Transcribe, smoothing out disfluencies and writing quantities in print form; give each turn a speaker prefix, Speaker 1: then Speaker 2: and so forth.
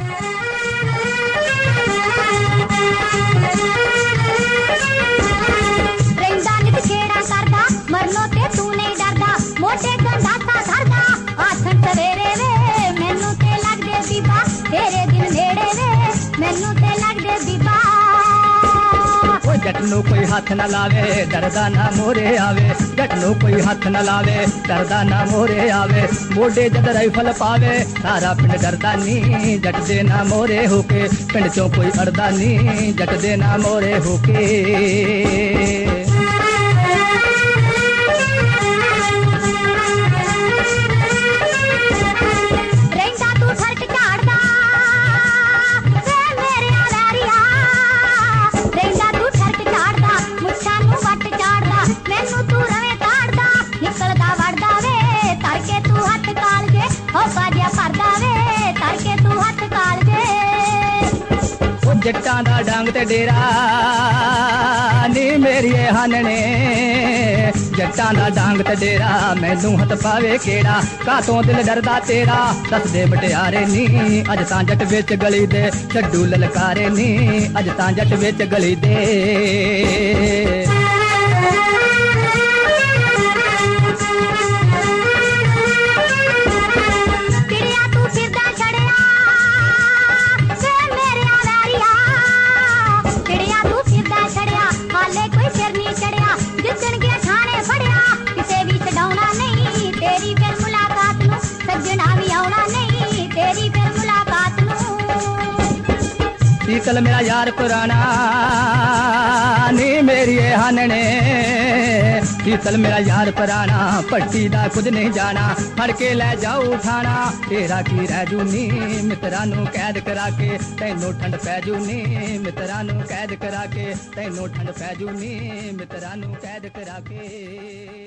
Speaker 1: ਰਹਿੰਦਾ ਨਿਤ ਛੇੜਾ ਕਰਦਾ ਮਰਨੋਂ ਤੇ ਤੂੰ ਨਹੀਂ ਡਰਦਾ ਮੋਢੇ ਗੰਢਾਤਾ ਧਰਦਾ ਆਥਣ ਸਵੇਰੇ ਵੇ ਮੈਨੂੰ ਤੇ ਲੱਗਦੇ ਬੀਬਾ ਤੇਰੇ ਦਿਨ ਨੇੜੇ ਵੇ ਮੈਨੂੰ ਤੇ ਲੱਗਦੇ ਬੀਬਾ
Speaker 2: जट नू कोई हाथ न लावे डरदा ना मोरे आवे जट नू कोई हाथ न लावे डरदा ना मोरे आवे मोढे जद राइफल पावे सारा पिंड डरदा नी जट दे ना मोरे होके पिंड चों कोई अड़दा नी जट दे ना मोरे होके जट्टां दा डांग ते डेरा नी मेरिए हानने जट्टां दा डांग ते डेरा मैनू हथ पावे केड़ा कातों दिल डरदा तेरा दस दे मटियारे नी अज तां जट विच गली दे छड्डू ललकारे नी अज तां जट विच गली दे शीतल मेरा यार पुराना नी मेरी हानने शीतल मेरा यार पुराना पट्टी दा कुछ नहीं जाना फड़ के ले जाओ उठाना तेरा की रह नी मित्रा नू कैद करा के तैनू ठंड पैजू नी मित्रा नू कैद करा के तैनू ठंड पैजू नी मित्रा नू कैद करा के